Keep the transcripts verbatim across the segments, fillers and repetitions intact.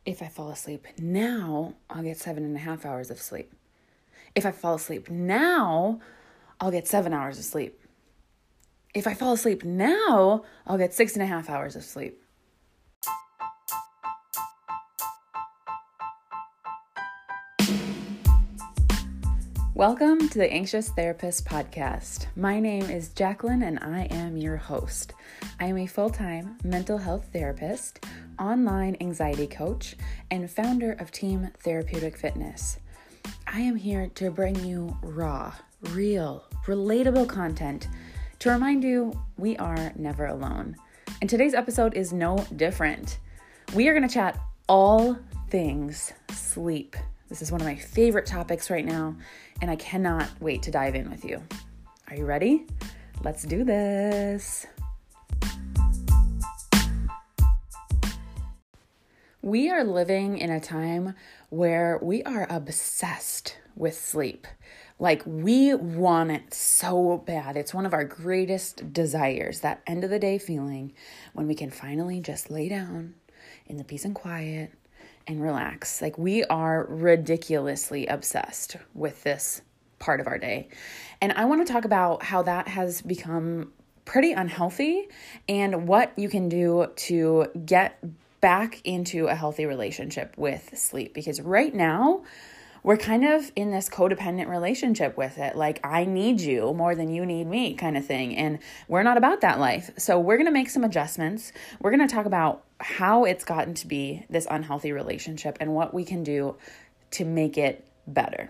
If I fall asleep now, I'll get seven and a half hours of sleep. If I fall asleep now, I'll get seven hours of sleep. If I fall asleep now, I'll get six and a half hours of sleep. Welcome to the Anxious Therapist Podcast. My name is Jacqueline and I am your host. I am a full-time mental health therapist, online anxiety coach, and founder of Team Therapeutic Fitness. I am here to bring you raw, real, relatable content to remind you we are never alone. And today's episode is no different. We are going to chat all things sleep. This is one of my favorite topics right now, and I cannot wait to dive in with you. Are you ready? Let's do this. We are living in a time where we are obsessed with sleep. Like, we want it so bad. It's one of our greatest desires, that end of the day feeling when we can finally just lay down in the peace and quiet and relax. Like, we are ridiculously obsessed with this part of our day. And I want to talk about how that has become pretty unhealthy and what you can do to get back into a healthy relationship with sleep. Because right now, we're kind of in this codependent relationship with it. Like, I need you more than you need me kind of thing. And we're not about that life. So we're going to make some adjustments. We're going to talk about how it's gotten to be this unhealthy relationship and what we can do to make it better.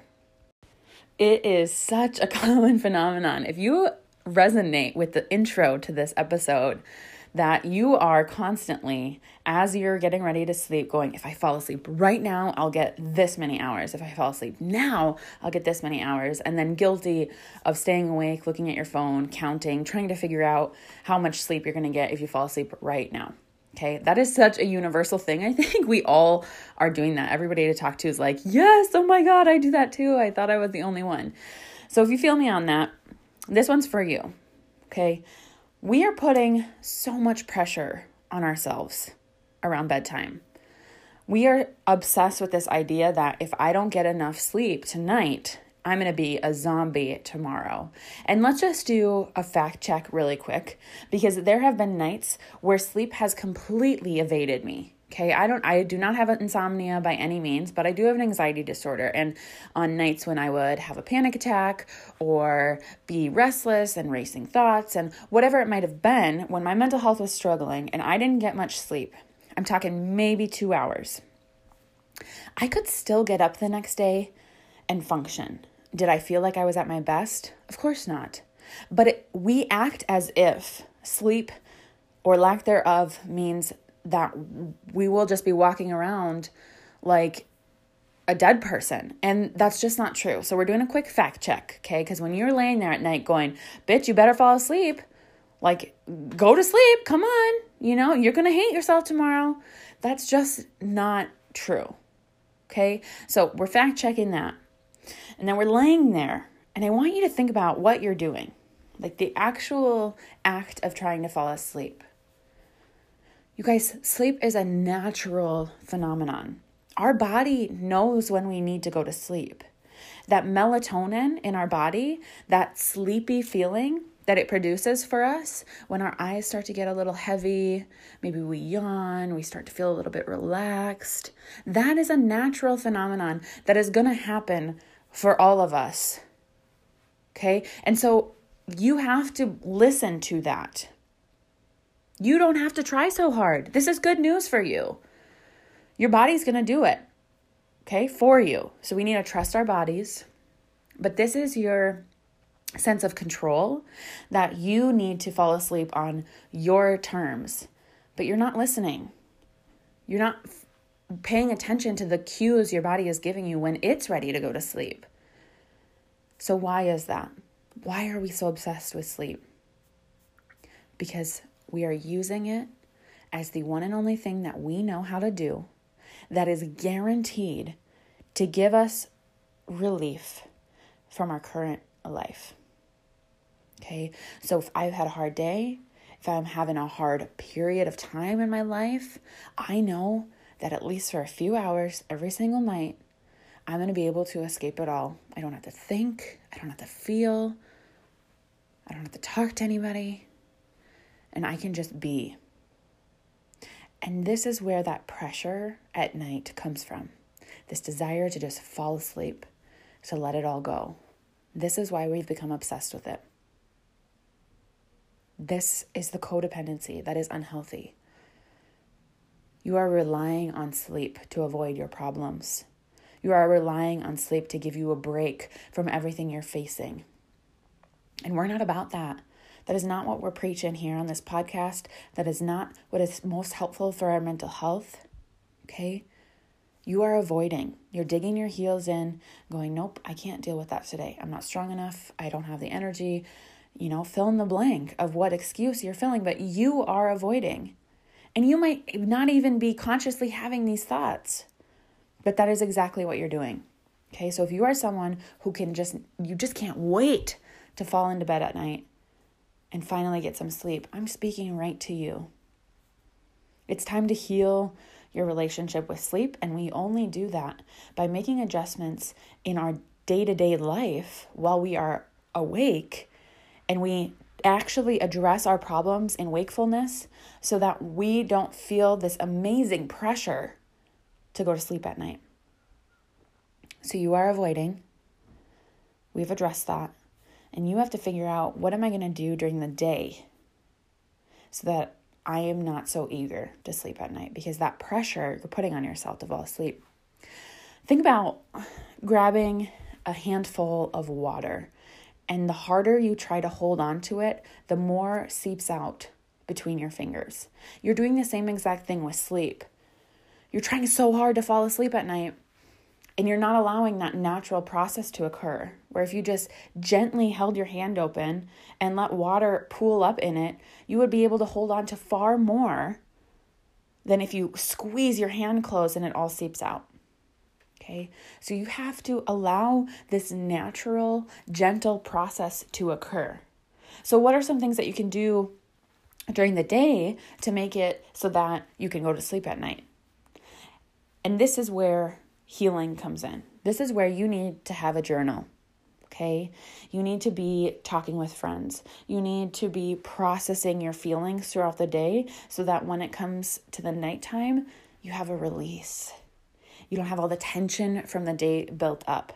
It is such a common phenomenon. If you resonate with the intro to this episode, that you are constantly, as you're getting ready to sleep, going, if I fall asleep right now, I'll get this many hours. If I fall asleep now, I'll get this many hours. And then guilty of staying awake, looking at your phone, counting, trying to figure out how much sleep you're going to get if you fall asleep right now. Okay, that is such a universal thing. I think we all are doing that. Everybody to talk to is like, yes, oh my God, I do that too. I thought I was the only one. So if you feel me on that, this one's for you. Okay. We are putting so much pressure on ourselves around bedtime. We are obsessed with this idea that if I don't get enough sleep tonight, I'm going to be a zombie tomorrow. And let's just do a fact check really quick, because there have been nights where sleep has completely evaded me. Okay, I don't, I do not have insomnia by any means, but I do have an anxiety disorder. And on nights when I would have a panic attack or be restless and racing thoughts and whatever it might have been, when my mental health was struggling and I didn't get much sleep, I'm talking maybe two hours, I could still get up the next day and function. Did I feel like I was at my best? Of course not. But it, we act as if sleep or lack thereof means that we will just be walking around like a dead person. And that's just not true. So we're doing a quick fact check, okay? Because when you're laying there at night going, bitch, you better fall asleep. Like, go to sleep. Come on. You know, you're going to hate yourself tomorrow. That's just not true, okay? So we're fact checking that. And then we're laying there. And I want you to think about what you're doing. Like the actual act of trying to fall asleep. You guys, sleep is a natural phenomenon. Our body knows when we need to go to sleep. That melatonin in our body, that sleepy feeling that it produces for us when our eyes start to get a little heavy, maybe we yawn, we start to feel a little bit relaxed. That is a natural phenomenon that is going to happen for all of us. Okay? And so you have to listen to that. You don't have to try so hard. This is good news for you. Your body's going to do it, okay, for you. So we need to trust our bodies. But this is your sense of control that you need to fall asleep on your terms. But you're not listening. You're not f- paying attention to the cues your body is giving you when it's ready to go to sleep. So why is that? Why are we so obsessed with sleep? Because we are using it as the one and only thing that we know how to do that is guaranteed to give us relief from our current life. Okay, so if I've had a hard day, if I'm having a hard period of time in my life, I know that at least for a few hours every single night, I'm going to be able to escape it all. I don't have to think. I don't have to feel. I don't have to talk to anybody. And I can just be. And this is where that pressure at night comes from. This desire to just fall asleep, to let it all go. This is why we've become obsessed with it. This is the codependency that is unhealthy. You are relying on sleep to avoid your problems. You are relying on sleep to give you a break from everything you're facing. And we're not about that. That is not what we're preaching here on this podcast. That is not what is most helpful for our mental health. Okay? You are avoiding. You're digging your heels in, going, nope, I can't deal with that today. I'm not strong enough. I don't have the energy. You know, fill in the blank of what excuse you're filling, but you are avoiding. And you might not even be consciously having these thoughts, but that is exactly what you're doing. Okay, so if you are someone who can just, you just can't wait to fall into bed at night and finally get some sleep, I'm speaking right to you. It's time to heal your relationship with sleep, and we only do that by making adjustments in our day-to-day life while we are awake, and we actually address our problems in wakefulness so that we don't feel this amazing pressure to go to sleep at night. So you are avoiding. We've addressed that. And you have to figure out, what am I going to do during the day so that I am not so eager to sleep at night? Because that pressure you're putting on yourself to fall asleep. Think about grabbing a handful of water, and the harder you try to hold on to it, the more seeps out between your fingers. You're doing the same exact thing with sleep. You're trying so hard to fall asleep at night, and you're not allowing that natural process to occur, where if you just gently held your hand open and let water pool up in it, you would be able to hold on to far more than if you squeeze your hand closed and it all seeps out. Okay, so you have to allow this natural, gentle process to occur. So what are some things that you can do during the day to make it so that you can go to sleep at night? And this is where healing comes in. This is where you need to have a journal. Okay, you need to be talking with friends. You need to be processing your feelings throughout the day so that when it comes to the nighttime, you have a release. You don't have all the tension from the day built up.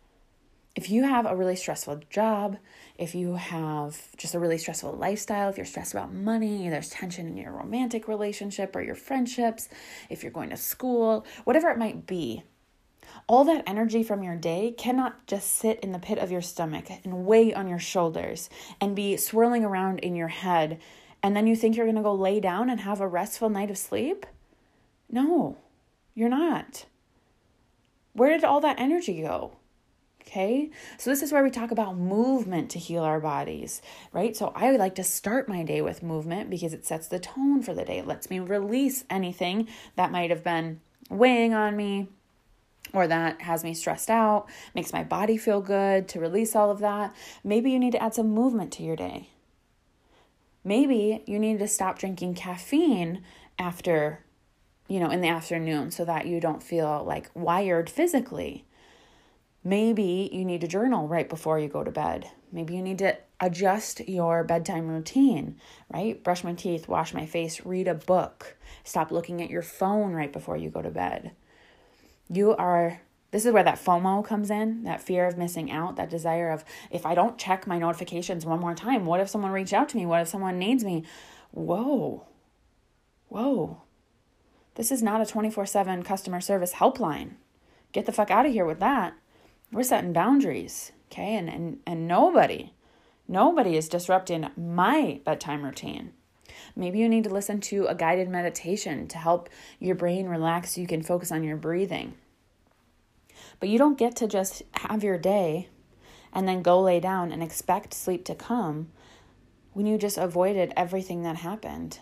If you have a really stressful job, if you have just a really stressful lifestyle, if you're stressed about money, there's tension in your romantic relationship or your friendships, if you're going to school, whatever it might be, all that energy from your day cannot just sit in the pit of your stomach and weigh on your shoulders and be swirling around in your head, and then you think you're going to go lay down and have a restful night of sleep? No, you're not. Where did all that energy go? Okay, so this is where we talk about movement to heal our bodies, right? So I would like to start my day with movement because it sets the tone for the day. It lets me release anything that might have been weighing on me or that has me stressed out, makes my body feel good to release all of that. Maybe you need to add some movement to your day. Maybe you need to stop drinking caffeine after, you know, in the afternoon so that you don't feel like wired physically. Maybe you need to journal right before you go to bed. Maybe you need to adjust your bedtime routine, right? Brush my teeth, wash my face, read a book. Stop looking at your phone right before you go to bed. You are, this is where that FOMO comes in, that fear of missing out, that desire of, if I don't check my notifications one more time, what if someone reached out to me? What if someone needs me? Whoa, whoa. This is not a twenty-four seven customer service helpline. Get the fuck out of here with that. We're setting boundaries, okay? And, and, and nobody, nobody is disrupting my bedtime routine. Maybe you need to listen to a guided meditation to help your brain relax so you can focus on your breathing. But you don't get to just have your day and then go lay down and expect sleep to come when you just avoided everything that happened.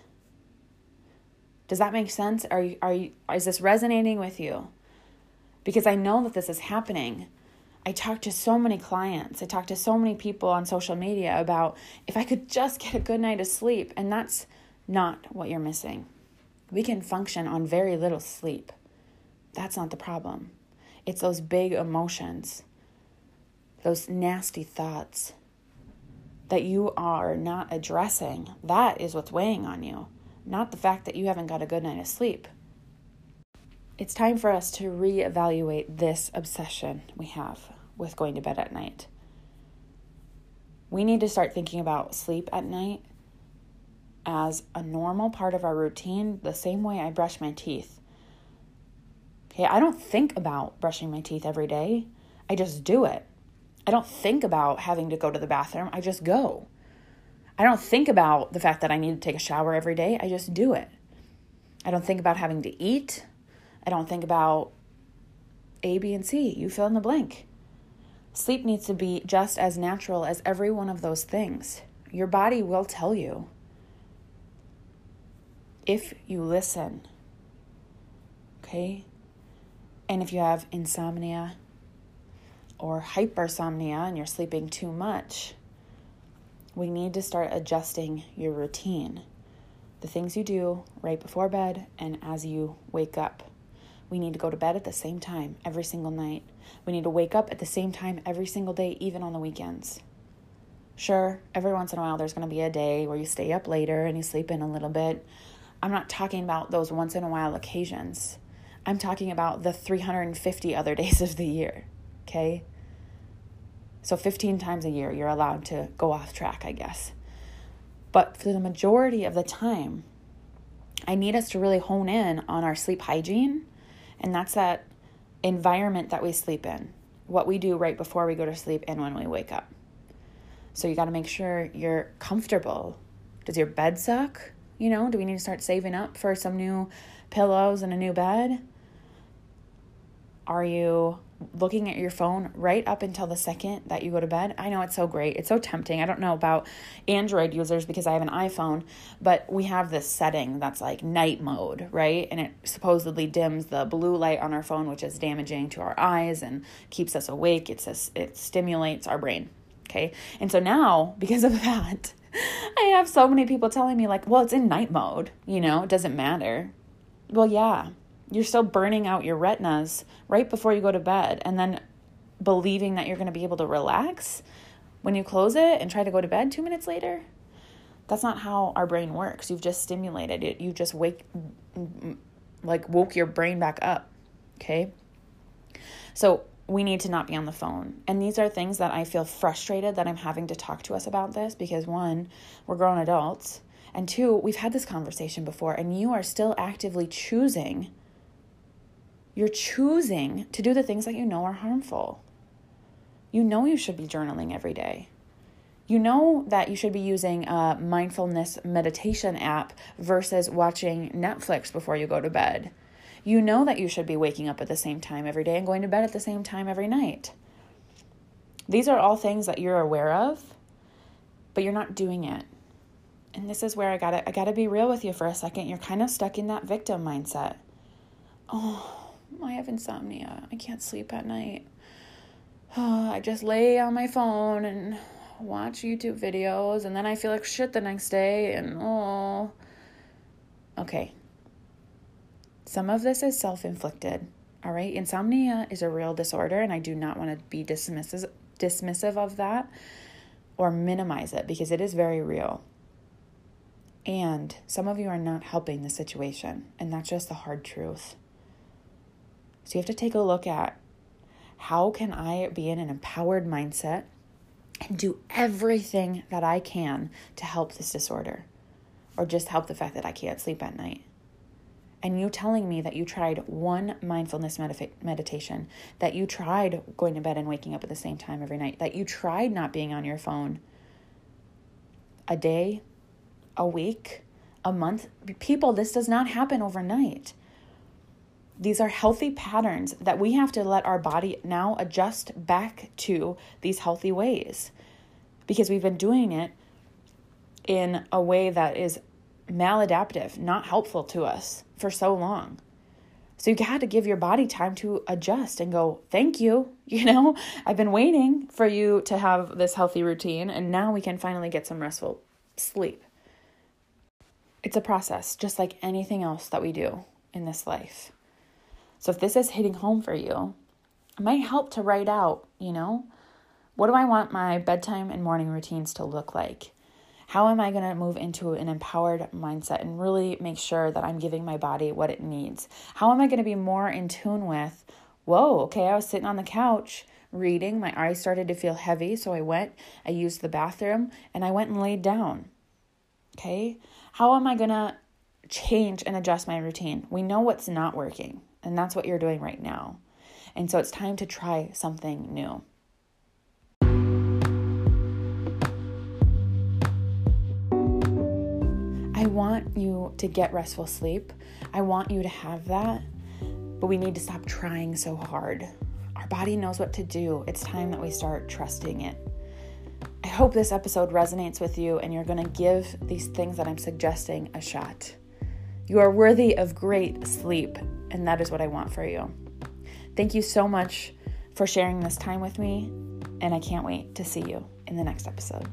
Does that make sense? Are you, are you, is this resonating with you? Because I know that this is happening. I talk to so many clients. I talk to so many people on social media about if I could just get a good night of sleep. And that's not what you're missing. We can function on very little sleep. That's not the problem. It's those big emotions, those nasty thoughts that you are not addressing. That is what's weighing on you, not the fact that you haven't got a good night of sleep. It's time for us to reevaluate this obsession we have with going to bed at night. We need to start thinking about sleep at night as a normal part of our routine, the same way I brush my teeth. Okay, I don't think about brushing my teeth every day. I just do it. I don't think about having to go to the bathroom. I just go. I don't think about the fact that I need to take a shower every day. I just do it. I don't think about having to eat. I don't think about A, B, and C. You fill in the blank. Sleep needs to be just as natural as every one of those things. Your body will tell you if you listen. Okay? And if you have insomnia or hypersomnia and you're sleeping too much, we need to start adjusting your routine. The things you do right before bed and as you wake up. We need to go to bed at the same time every single night. We need to wake up at the same time every single day, even on the weekends. Sure, every once in a while there's going to be a day where you stay up later and you sleep in a little bit. I'm not talking about those once in a while occasions. I'm talking about the three hundred fifty other days of the year, okay? So fifteen times a year, you're allowed to go off track, I guess. But for the majority of the time, I need us to really hone in on our sleep hygiene, and that's that environment that we sleep in, what we do right before we go to sleep and when we wake up. So you got to make sure you're comfortable. Does your bed suck? You know, do we need to start saving up for some new pillows and a new bed? Are you looking at your phone right up until the second that you go to bed? I know it's so great. It's so tempting. I don't know about Android users because I have an iPhone, but we have this setting that's like night mode, right? And it supposedly dims the blue light on our phone, which is damaging to our eyes and keeps us awake. It's a, it stimulates our brain, okay? And so now, because of that, I have so many people telling me like, well, it's in night mode, you know, it doesn't matter. Well, yeah. You're still burning out your retinas right before you go to bed and then believing that you're going to be able to relax when you close it and try to go to bed two minutes later. That's not how our brain works. You've just stimulated it. You just wake, like woke your brain back up. Okay. So we need to not be on the phone. And these are things that I feel frustrated that I'm having to talk to us about this because one, we're grown adults. And two, we've had this conversation before and you are still actively choosing You're choosing to do the things that you know are harmful. You know you should be journaling every day. You know that you should be using a mindfulness meditation app versus watching Netflix before you go to bed. You know that you should be waking up at the same time every day and going to bed at the same time every night. These are all things that you're aware of, but you're not doing it. And this is where I gotta, I gotta be real with you for a second. You're kind of stuck in that victim mindset. Oh, I have insomnia. I can't sleep at night. Oh, I just lay on my phone and watch YouTube videos, and then I feel like shit the next day, and oh. Okay. Some of this is self-inflicted, all right? Insomnia is a real disorder, and I do not want to be dismissive, dismissive of that or minimize it because it is very real. And some of you are not helping the situation, and that's just the hard truth. So you have to take a look at how can I be in an empowered mindset and do everything that I can to help this disorder or just help the fact that I can't sleep at night. And you telling me that you tried one mindfulness medif- meditation, that you tried going to bed and waking up at the same time every night, that you tried not being on your phone a day, a week, a month. People, this does not happen overnight. These are healthy patterns that we have to let our body now adjust back to these healthy ways because we've been doing it in a way that is maladaptive, not helpful to us for so long. So you got to give your body time to adjust and go, thank you. You know, I've been waiting for you to have this healthy routine and now we can finally get some restful sleep. It's a process, just like anything else that we do in this life. So if this is hitting home for you, it might help to write out, you know, what do I want my bedtime and morning routines to look like? How am I going to move into an empowered mindset and really make sure that I'm giving my body what it needs? How am I going to be more in tune with, whoa, okay, I was sitting on the couch reading, my eyes started to feel heavy, so I went, I used the bathroom, and I went and laid down. Okay? How am I going to change and adjust my routine? We know what's not working, and that's what you're doing right now. And so it's time to try something new. I want you to get restful sleep. I want you to have that, but we need to stop trying so hard. Our body knows what to do. It's time that we start trusting it. I hope this episode resonates with you and you're going to give these things that I'm suggesting a shot. You are worthy of great sleep, and that is what I want for you. Thank you so much for sharing this time with me, and I can't wait to see you in the next episode.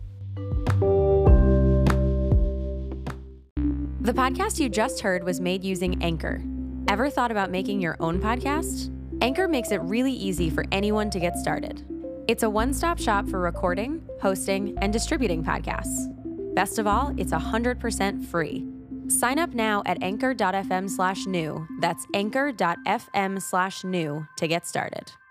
The podcast you just heard was made using Anchor. Ever thought about making your own podcast? Anchor makes it really easy for anyone to get started. It's a one-stop shop for recording, hosting, and distributing podcasts. Best of all, it's one hundred percent free. Sign up now at anchor.fm slash new. That's anchor.fm slash new to get started.